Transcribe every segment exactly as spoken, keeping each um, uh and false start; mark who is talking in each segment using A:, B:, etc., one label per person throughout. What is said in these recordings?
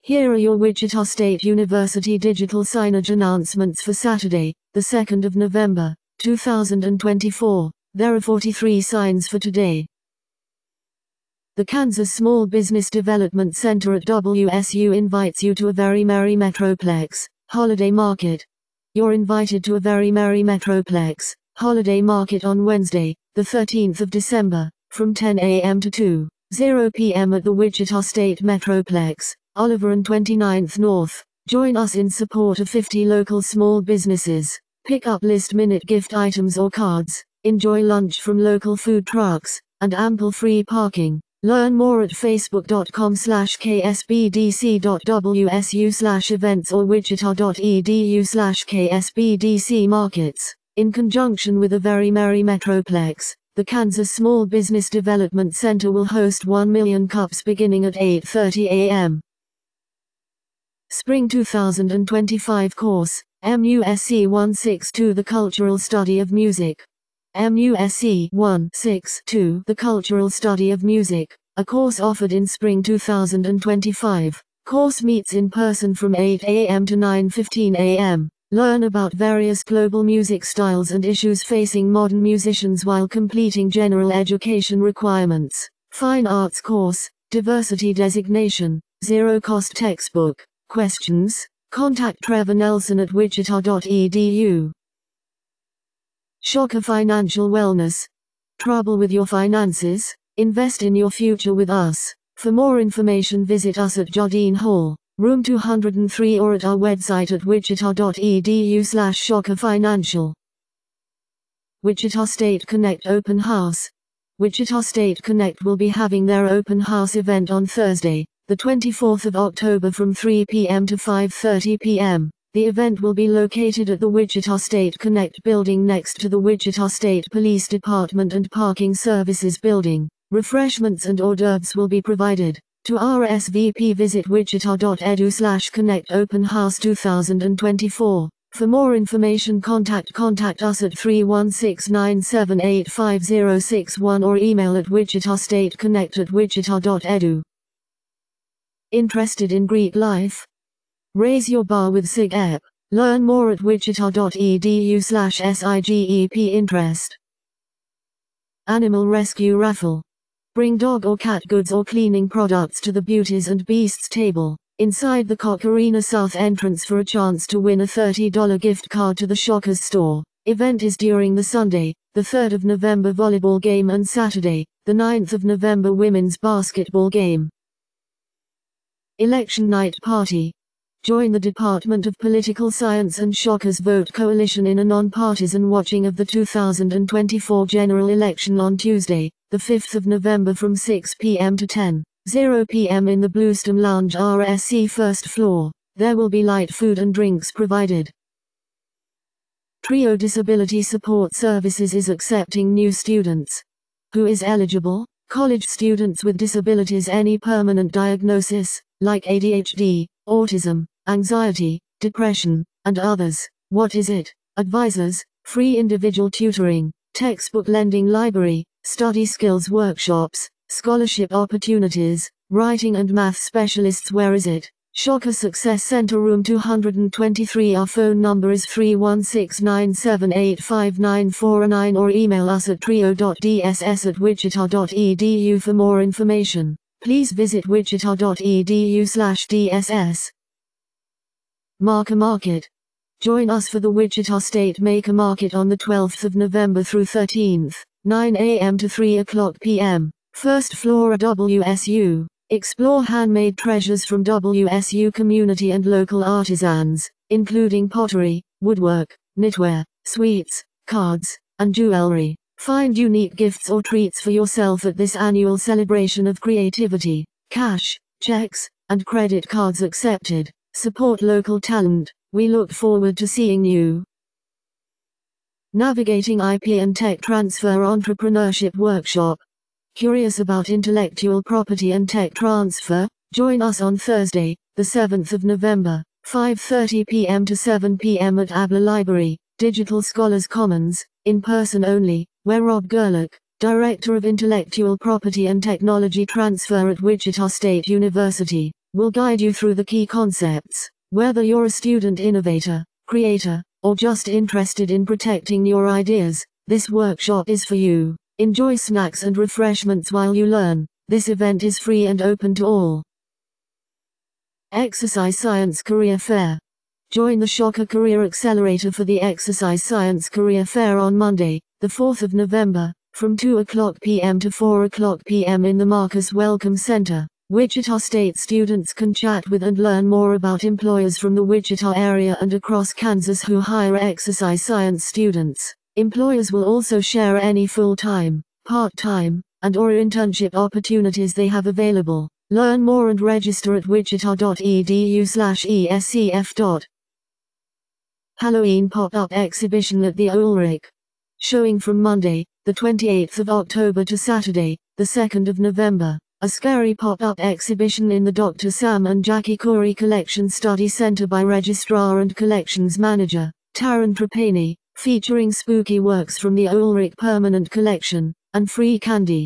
A: Here are your Wichita State University digital signage announcements for Saturday, the second of November, two thousand twenty-four. There are forty-three signs for today. The Kansas Small Business Development Center at W S U invites you to a Very Merry Metroplex holiday market. You're invited to a Very Merry Metroplex holiday market on Wednesday, the thirteenth of December, from ten a m to two p m at the Wichita State Metroplex, Oliver and twenty-ninth North. Join us in support of fifty local small businesses. Pick up last-minute gift items or cards, enjoy lunch from local food trucks, and ample free parking. Learn more at facebook.com slash ksbdc.wsu slash events or wichita.edu slash ksbdc markets. In conjunction with a Very Merry Metroplex, the Kansas Small Business Development Center will host one million cups beginning at eight thirty a m Spring two thousand twenty-five course, M U S C one sixty-two The Cultural Study of Music. M U S C one sixty-two The Cultural Study of Music, a course offered in spring two thousand twenty-five. Course meets in person from eight a m to nine fifteen a m Learn about various global music styles and issues facing modern musicians while completing general education requirements. Fine Arts course, diversity designation, zero cost textbook. Questions? Contact Trevor Nelson at wichita dot e d u. Shocka Financial Wellness. Trouble with your finances? Invest in your future with us. For more information visit us at Jardine Hall, room two hundred three or at our website at wichita dot e d u slash shocka financial. Wichita State Connect Open House. Wichita State Connect will be having their open house event on Thursday, the twenty-fourth of October from three p m to five thirty p m The event will be located at the Wichita State Connect building next to the Wichita State Police Department and Parking Services building. Refreshments and hors d'oeuvres will be provided. To R S V P visit wichita dot e d u slash connect open house two thousand twenty-four. For more information contact contact us at three one six nine seven eight five zero six one or email at wichita state connect at wichita dot e d u. Interested in Greek life? Raise your bar with SIGEP. Learn more at wichita dot e d u slash sigep interest. Animal Rescue Raffle. Bring dog or cat goods or cleaning products to the Beauties and Beasts table, inside the Koch Arena South entrance for a chance to win a thirty dollar gift card to the Shockers store. Event is during the Sunday, the third of November volleyball game and Saturday, the ninth of November women's basketball game. Election Night Party. Join the Department of Political Science and Shockers Vote Coalition in a non-partisan watching of the two thousand twenty-four general election on Tuesday, the fifth of November from six p m to ten p m in the Bluestem Lounge R S C first floor. There will be light food and drinks provided. Trio Disability Support Services is accepting new students. Who is eligible? College students with disabilities, any permanent diagnosis, like A D H D, autism, anxiety, depression, and others. What is it? Advisors, free individual tutoring, textbook lending library, study skills workshops, scholarship opportunities, writing and math specialists. Where is it? Shocker Success Center, room two hundred twenty-three. Our phone number is three one six nine seven eight five nine four nine or email us at trio dot d s s at wichita dot e d u for more information. Please visit wichita dot e d u slash d s s. Maker Market. Join us for the Wichita State Maker Market on the twelfth of November through thirteenth, nine a m to three o'clock p m First floor at W S U. Explore handmade treasures from W S U community and local artisans, including pottery, woodwork, knitwear, sweets, cards, and jewelry. Find unique gifts or treats for yourself at this annual celebration of creativity. Cash, checks, and credit cards accepted. Support local talent. We look forward to seeing you. Navigating I P and Tech Transfer Entrepreneurship Workshop. Curious about intellectual property and tech transfer? Join us on Thursday, the seventh of November, five thirty p m to seven p m at Abler Library, Digital Scholars Commons, in person only, where Rob Gerlach, Director of Intellectual Property and Technology Transfer at Wichita State University, will guide you through the key concepts. Whether you're a student innovator, creator, or just interested in protecting your ideas, this workshop is for you. Enjoy snacks and refreshments while you learn. This event is free and open to all. Exercise Science Career Fair. Join the Shocker Career Accelerator for the Exercise Science Career Fair on Monday, the fourth of November, from two o'clock p m to four o'clock p m in the Marcus Welcome Center. Wichita State students can chat with and learn more about employers from the Wichita area and across Kansas who hire exercise science students. Employers will also share any full-time, part-time, and or internship opportunities they have available. Learn more and register at wichita dot e d u slash e s c f. Halloween pop-up exhibition at the Ulrich. Showing from Monday, the twenty-eighth of October to Saturday, the second of November. A scary pop-up exhibition in the Doctor Sam and Jackie Corey Collection Study Center by Registrar and Collections Manager, Taryn Trapani, featuring spooky works from the Ulrich Permanent Collection, and free candy.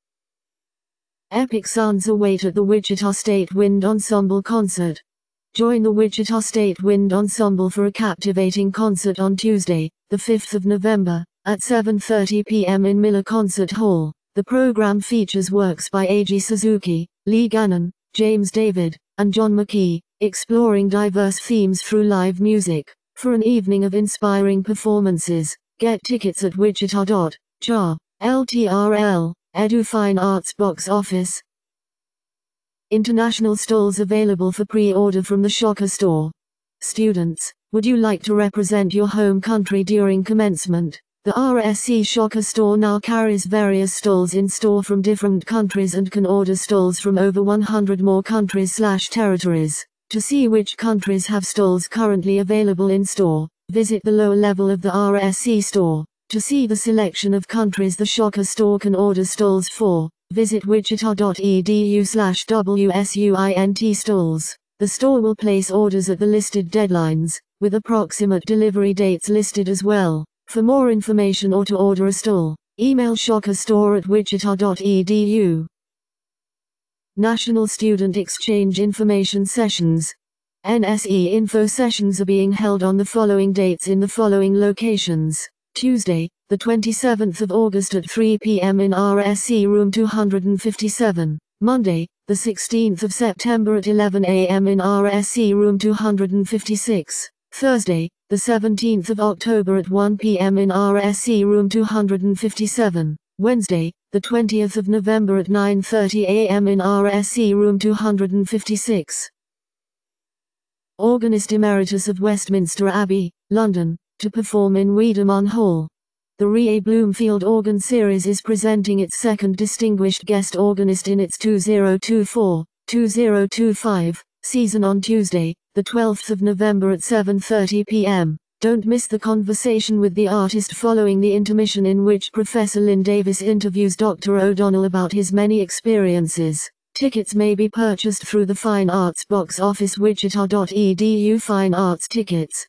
A: Epic sounds await at the Wichita State Wind Ensemble concert. Join the Wichita State Wind Ensemble for a captivating concert on Tuesday, the fifth of November, at seven thirty p m in Miller Concert Hall. The program features works by Eiji Suzuki, Lee Gannon, James David, and John McKee, exploring diverse themes through live music. For an evening of inspiring performances, get tickets at wichita dot j a. L T R L, Edu Fine Arts Box Office. International stalls available for pre-order from the Shocker store. Students, would you like to represent your home country during commencement? The R S C Shocker store now carries various stalls in store from different countries and can order stalls from over one hundred more countries slash territories. To see which countries have stalls currently available in store, visit the lower level of the R S C store. To see the selection of countries the Shocker store can order stalls for, visit wichita dot e d u slash w s u i n t stalls. The store will place orders at the listed deadlines, with approximate delivery dates listed as well. For more information or to order a stall, email shockerstore at wichita dot e d u. National Student Exchange Information Sessions. N S E Info Sessions are being held on the following dates in the following locations. Tuesday, the twenty-seventh of August at three p m in R S C Room two hundred fifty-seven. Monday, the sixteenth of September at eleven a m in R S C Room two hundred fifty-six. Thursday, the seventeenth of October at one p m in R S C Room two hundred fifty-seven. Wednesday, the twentieth of November at nine thirty a m in R S C Room two hundred fifty-six. Organist Emeritus of Westminster Abbey, London, to perform in Wiedemann Hall. The Rie Bloomfield Organ Series is presenting its second Distinguished Guest Organist in its two thousand twenty-four to two thousand twenty-five season on Tuesday, the twelfth of November at seven thirty p m Don't miss the conversation with the artist following the intermission in which Professor Lynn Davis interviews Doctor O'Donnell about his many experiences. Tickets may be purchased through the Fine Arts Box Office wichita dot e d u Fine Arts Tickets.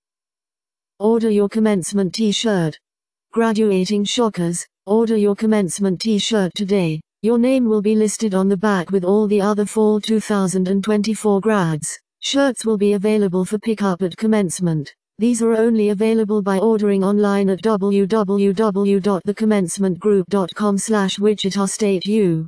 A: Order your commencement t-shirt. Graduating Shockers, order your commencement t-shirt today. Your name will be listed on the back with all the other fall two thousand twenty-four grads. Shirts will be available for pickup at commencement. These are only available by ordering online at w w w dot the commencement group dot com slash Wichita State U.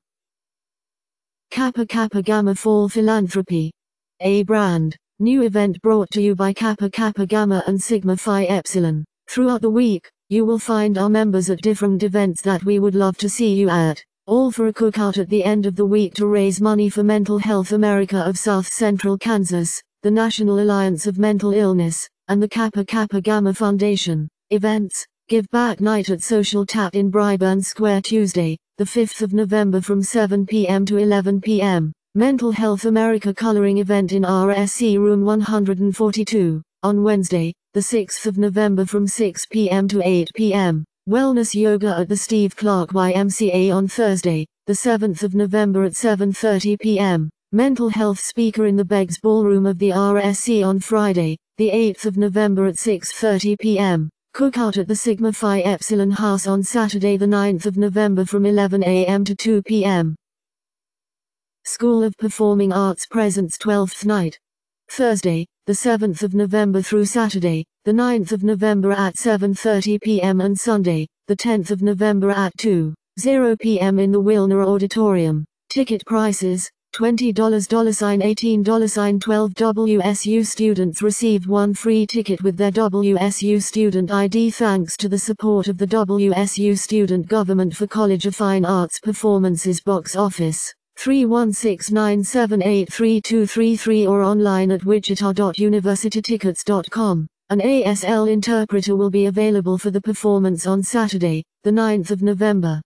A: Kappa Kappa Gamma Fall Philanthropy. A brand new event brought to you by Kappa Kappa Gamma and Sigma Phi Epsilon. Throughout the week, you will find our members at different events that we would love to see you at, all for a cookout at the end of the week to raise money for Mental Health America of South Central Kansas, the National Alliance of Mental Illness, and the Kappa Kappa Gamma Foundation. Events: Give Back Night at Social Tap in Bryburn Square Tuesday, the fifth of November from seven p m to eleven p m Mental Health America Coloring Event in R S C Room one hundred forty-two. On Wednesday, the sixth of November from six p m to eight p m Wellness Yoga at the Steve Clark Y M C A on Thursday, the seventh of November at seven thirty p m Mental Health Speaker in the Beggs Ballroom of the R S C on Friday, the eighth of November at six thirty p m Cookout at the Sigma Phi Epsilon House on Saturday the ninth of November from eleven a m to two p m School of Performing Arts presents twelfth night. Thursday, the seventh of November through Saturday, the ninth of November at seven thirty p m and Sunday, the tenth of November at two p m in the Wilner Auditorium. Ticket prices, twenty dollars, eighteen dollars, twelve W S U students receive one free ticket with their W S U student I D thanks to the support of the W S U Student Government for College of Fine Arts Performances box office. three one six nine seven eight three two three three or online at wichita dot university tickets dot com. An A S L interpreter will be available for the performance on Saturday, the ninth of November.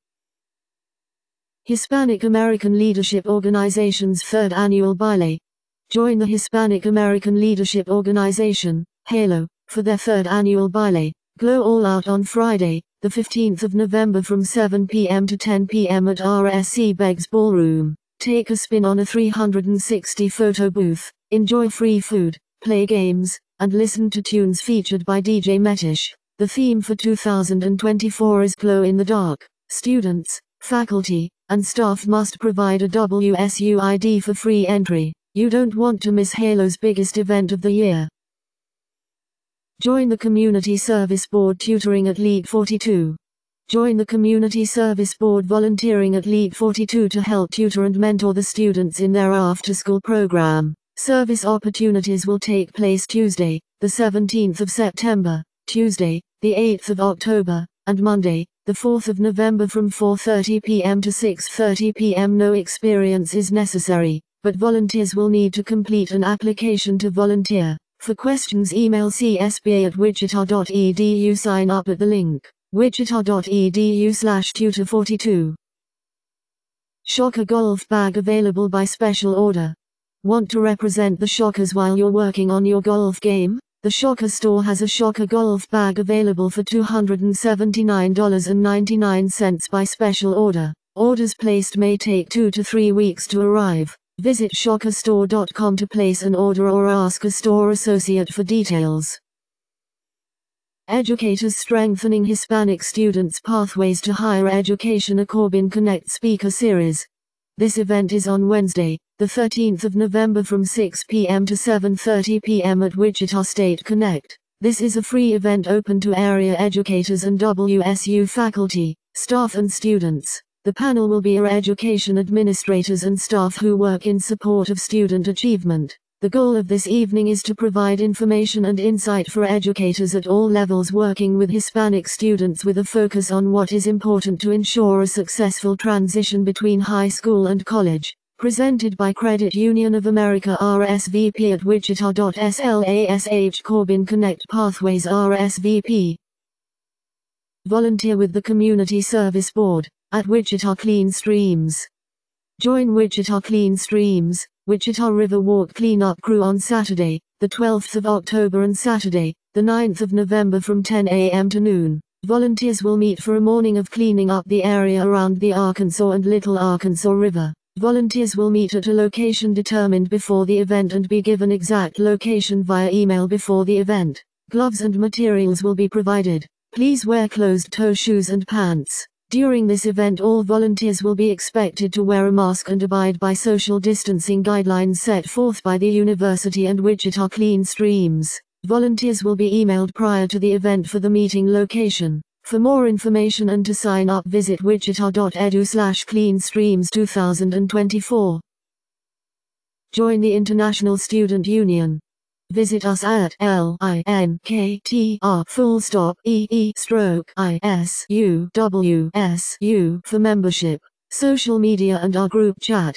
A: Hispanic American Leadership Organization's third annual Baile. Join the Hispanic American Leadership Organization, HALO, for their third annual Baile. Glow all out on Friday, the fifteenth of November from seven p m to ten p m at R S C Beggs Ballroom. Take a spin on a three hundred sixty photo booth, enjoy free food, play games, and listen to tunes featured by D J Metish. The theme for two thousand twenty-four is Glow in the Dark. Students, faculty, and staff must provide a W S U I D for free entry. You don't want to miss HALO's biggest event of the year. Join the Community Service Board tutoring at League forty-two. Join the Community Service Board volunteering at League forty-two to help tutor and mentor the students in their after-school program. Service opportunities will take place Tuesday, the seventeenth of September, Tuesday, the eighth of October, and Monday, the fourth of November from four thirty p m to six thirty p m No experience is necessary, but volunteers will need to complete an application to volunteer. For questions email c s b a at wichita dot e d u. Sign up at the link, wichita dot e d u slash tutor forty-two. Shocker Golf Bag available by special order. Want to represent the Shockers while you're working on your golf game? The Shocker store has a Shocker Golf Bag available for two hundred seventy-nine dollars and ninety-nine cents by special order. Orders placed may take two to three weeks to arrive. Visit shocker store dot com to place an order or ask a store associate for details. Educators Strengthening Hispanic Students' Pathways to Higher Education, a Corbin Connect speaker series. This event is on Wednesday, the thirteenth of November from six p m to seven thirty p m at Wichita State Connect. This is a free event open to area educators and W S U faculty, staff and students. The panel will be our education administrators and staff who work in support of student achievement. The goal of this evening is to provide information and insight for educators at all levels working with Hispanic students with a focus on what is important to ensure a successful transition between high school and college. Presented by Credit Union of America R S V P at wichita dot slash Corbin Connect Pathways R S V P. Volunteer with the Community Service Board at Wichita Clean Streams. Join Wichita Clean Streams, Wichita River Walk Cleanup Crew on Saturday, the twelfth of October and Saturday, the ninth of November from ten a m to noon. Volunteers will meet for a morning of cleaning up the area around the Arkansas and Little Arkansas River. Volunteers will meet at a location determined before the event and be given exact location via email before the event. Gloves and materials will be provided. Please wear closed-toe shoes and pants. During this event, all volunteers will be expected to wear a mask and abide by social distancing guidelines set forth by the university and Wichita Clean Streams. Volunteers will be emailed prior to the event for the meeting location. For more information and to sign up, visit wichita dot edu slash clean streams two thousand twenty-four. Join the International Student Union. Visit us at linktr full stop ee stroke isu wsu for membership, social media and our group chat.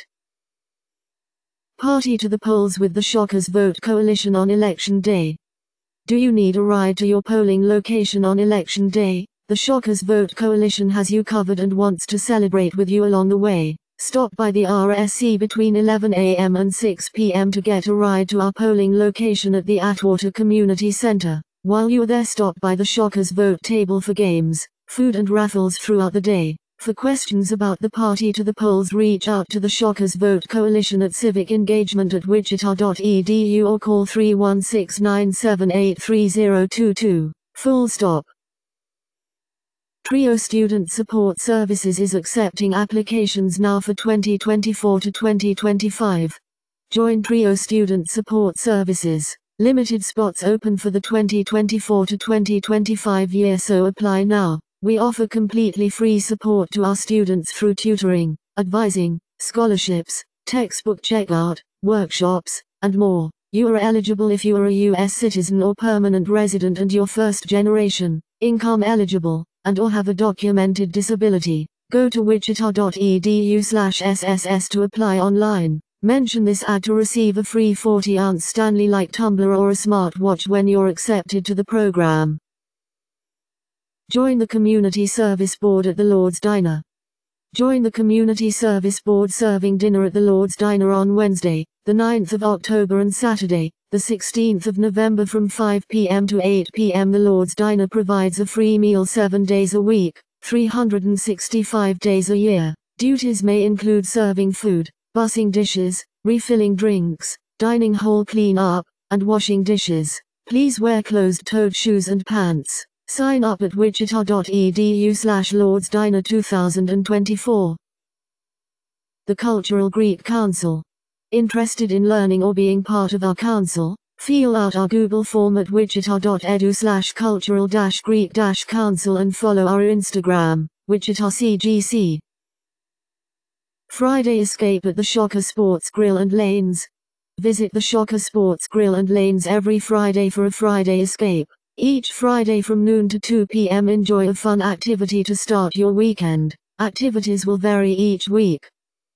A: Party to the polls with the Shockers Vote Coalition on Election Day. Do you need a ride to your polling location on Election Day? The Shockers Vote Coalition has you covered and wants to celebrate with you along the way. Stop by the R S C between eleven a m and six p m to get a ride to our polling location at the Atwater Community Center. While you're there, stop by the Shockers Vote table for games, food and raffles throughout the day. For questions about the Party to the Polls, reach out to the Shockers Vote Coalition at civic engagement at wichita dot e d u or call three one six nine seven eight three zero two two. Full stop. Trio Student Support Services is accepting applications now for twenty twenty-four to twenty twenty-five. Join Trio Student Support Services. Limited spots open for the twenty twenty-four to twenty twenty-five year, so apply now. We offer completely free support to our students through tutoring, advising, scholarships, textbook checkout, workshops, and more. You are eligible if you are a U S citizen or permanent resident and you're first generation, income eligible, and or have a documented disability. Go to wichita dot e d u slash S S S to apply online. Mention this ad to receive a free forty ounce Stanley Light tumbler or a smartwatch when you're accepted to the program. Join the Community Service Board at the Lord's Diner. Join the Community Service Board serving dinner at the Lord's Diner on Wednesday, the ninth of October and Saturday, the sixteenth of November from five p m to eight p m The Lord's Diner provides a free meal seven days a week, three hundred sixty-five days a year. Duties may include serving food, bussing dishes, refilling drinks, dining hall clean-up, and washing dishes. Please wear closed-toed shoes and pants. Sign up at wichita dot e d u slash Lord's Diner two thousand twenty-four. The Cultural Greek Council. Interested in learning or being part of our council? Fill out our Google form at wichita dot e d u slash cultural dash greek dash council and follow our Instagram, Wichita C G C. Friday Escape at the Shocker Sports Grill and Lanes. Visit the Shocker Sports Grill and Lanes every Friday for a Friday escape. Each Friday from noon to two p m enjoy a fun activity to start your weekend. Activities will vary each week.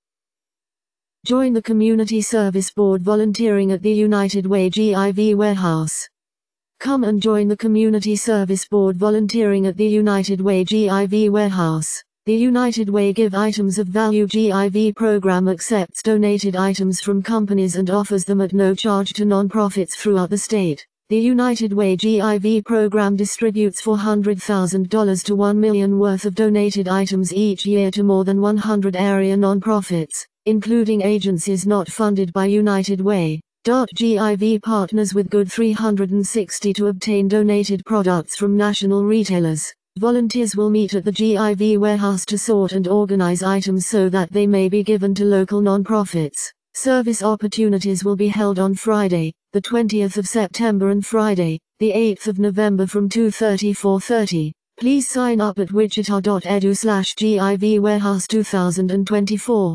A: Join the Community Service Board volunteering at the United Way G I V warehouse. Come and join the Community Service Board volunteering at the United Way G I V warehouse. The United Way Give Items of Value G I V program accepts donated items from companies and offers them at no charge to non-profits throughout the state. The United Way G I V program distributes four hundred thousand dollars to one million dollars worth of donated items each year to more than one hundred area nonprofits, including agencies not funded by United Way. G I V partners with Good three hundred sixty to obtain donated products from national retailers. Volunteers will meet at the G I V warehouse to sort and organize items so that they may be given to local nonprofits. Service opportunities will be held on Friday, the twentieth of September and Friday, the eighth of November from two thirty to four thirty. Please sign up at wichita dot e d u slash G I V warehouse two thousand twenty-four.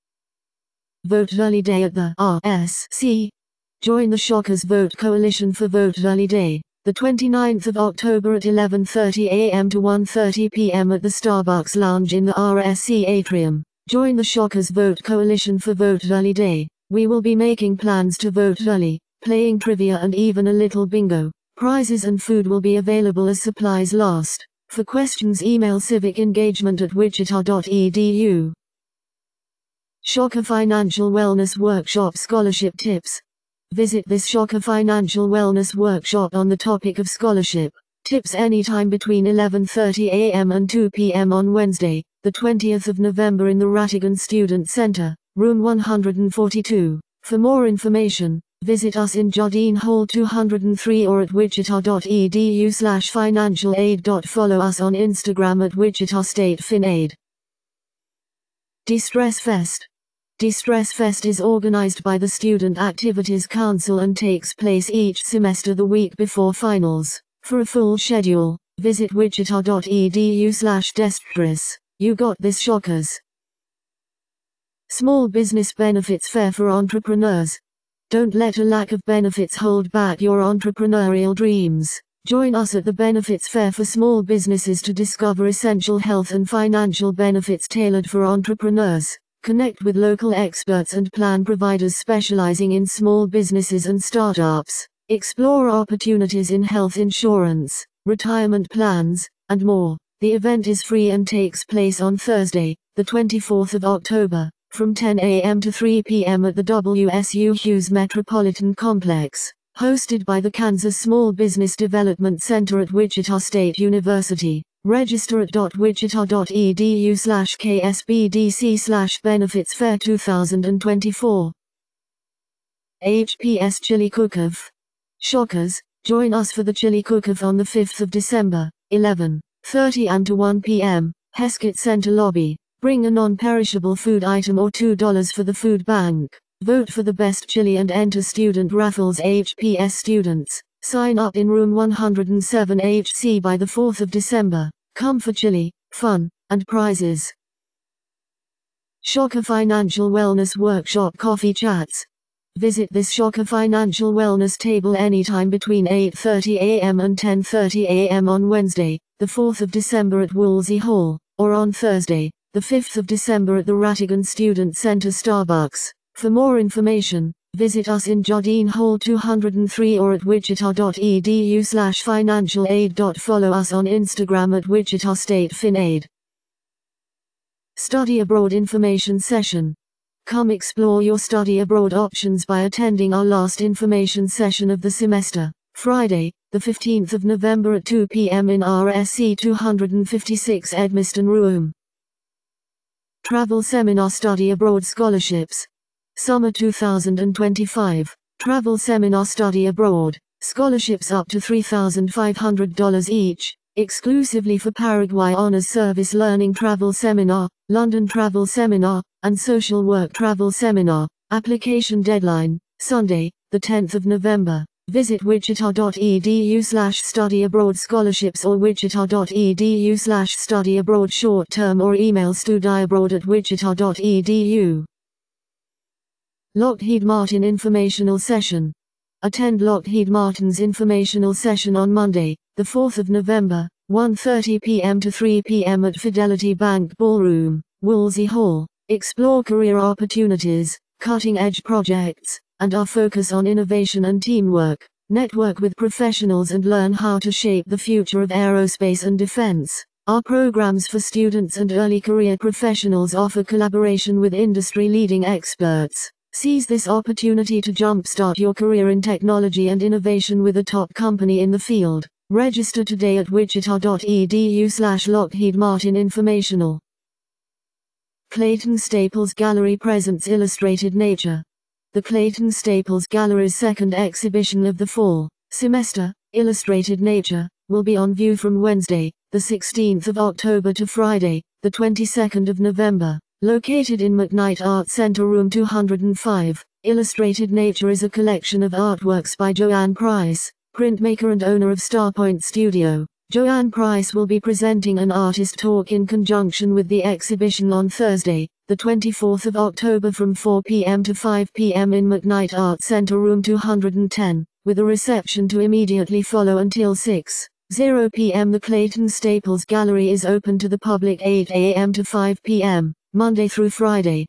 A: Vote Early Day at the R S C. Join the Shockers Vote Coalition for Vote Early Day, the twenty-ninth of October at eleven thirty a m to one thirty p m at the Starbucks Lounge in the R S C atrium. Join the Shockers Vote Coalition for Vote Early Day. We will be making plans to vote early, playing trivia and even a little bingo. Prizes and food will be available as supplies last. For questions, email civicengagement at wichita dot e d u. Shocker Financial Wellness Workshop Scholarship Tips. Visit this Shocker Financial Wellness Workshop on the topic of scholarship tips anytime between eleven thirty a m and two p m on Wednesday, the twentieth of November in the Rattigan Student Center, room one hundred forty-two. For more information, visit us in Jardine Hall two oh three or at wichita dot e d u slash financial aid. Follow us on Instagram at Wichita State FinAid. De-Stress Fest. De-Stress Fest is organized by the Student Activities Council and takes place each semester the week before finals. For a full schedule, visit wichita dot e d u slash destress. You got this, Shockers. Small Business Benefits Fair for Entrepreneurs. Don't let a lack of benefits hold back your entrepreneurial dreams. Join us at the Benefits Fair for small businesses to discover essential health and financial benefits tailored for entrepreneurs. Connect with local experts and plan providers specializing in small businesses and startups. Explore opportunities in health insurance, retirement plans, and more. The event is free and takes place on Thursday, the twenty-fourth of October, from ten a m to three p m at the W S U Hughes Metropolitan Complex, hosted by the Kansas Small Business Development Center at Wichita State University. Register at wichita dot e d u slash k s b d c slash benefits fair two thousand twenty-four. H P S Chili Cook-Off. Shockers, join us for the Chili Cook-Off on the fifth of December, eleven thirty a m to one p m, Heskett Center Lobby. Bring a non-perishable food item or two dollars for the food bank. Vote for the best chili and enter student raffles. H P S students, sign up in room one oh seven H C by the fourth of December. Come for chili, fun, and prizes. Shocker Financial Wellness Workshop Coffee Chats. Visit this Shocker Financial Wellness table anytime between eight thirty a m and ten thirty a m on Wednesday, the fourth of December at Woolsey Hall, or on Thursday, the fifth of December at the Rattigan Student Center Starbucks. For more information, visit us in Jardine Hall two oh three or at wichita dot e d u slash financial aid. Follow us on Instagram at Wichita State FinAid. Study Abroad Information Session. Come explore your study abroad options by attending our last information session of the semester, Friday, the fifteenth of November at two p m in R S C two fifty-six Edmiston Room. Travel Seminar Study Abroad Scholarships. Summer two thousand twenty-five. Travel Seminar Study Abroad. Scholarships up to three thousand five hundred dollars each, exclusively for Paraguay Honors Service Learning Travel Seminar, London Travel Seminar, and Social Work Travel Seminar. Application deadline, Sunday, the tenth of November. Visit wichita dot e d u slash study abroad scholarships or wichita dot e d u slash study abroad short term or email studyabroad at wichita dot e d u. Lockheed Martin Informational Session. Attend Lockheed Martin's informational session on Monday, the fourth of November, one thirty p m to three p m at Fidelity Bank Ballroom, Woolsey Hall. Explore career opportunities, cutting-edge projects, and our focus on innovation and teamwork. Network with professionals and learn how to shape the future of aerospace and defense. Our programs for students and early career professionals offer collaboration with industry-leading experts. Seize this opportunity to jumpstart your career in technology and innovation with a top company in the field. Register today at wichita dot e d u slash Lockheed Martin Informational. Clayton Staples Gallery presents Illustrated Nature. The Clayton Staples Gallery's second exhibition of the fall semester, Illustrated Nature, will be on view from Wednesday, the sixteenth of October to Friday, the twenty-second of November. Located in McKnight Art Center Room two oh five, Illustrated Nature is a collection of artworks by Joanne Price, printmaker and owner of Starpoint Studio. Joanne Price will be presenting an artist talk in conjunction with the exhibition on Thursday, the twenty-fourth of October from four p m to five p m in McKnight Art Center Room two ten, with a reception to immediately follow until six oh p m The Clayton Staples Gallery is open to the public eight a m to five p m, Monday through Friday.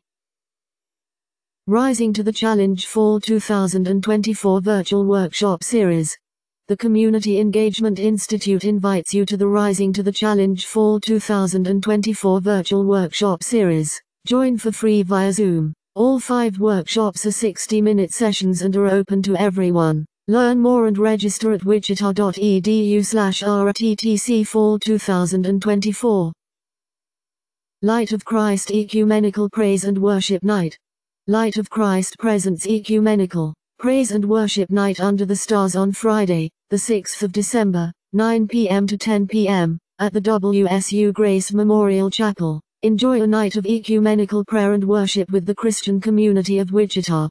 A: Rising to the Challenge Fall two thousand twenty-four Virtual Workshop Series. The Community Engagement Institute invites you to the Rising to the Challenge Fall two thousand twenty-four Virtual Workshop Series. Join for free via Zoom. All five workshops are sixty minute sessions and are open to everyone. Learn more and register at wichita dot e d u slash r t t c Fall two thousand twenty-four. Light of Christ Ecumenical Praise and Worship Night. Light of Christ presents Ecumenical Praise and Worship Night under the stars on Friday, the sixth of December, nine p m to ten p m, at the W S U Grace Memorial Chapel. Enjoy a night of ecumenical prayer and worship with the Christian community of Wichita.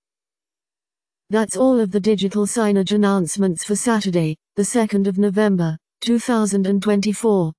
A: That's all of the digital signage announcements for Saturday, the second of November, two thousand twenty-four.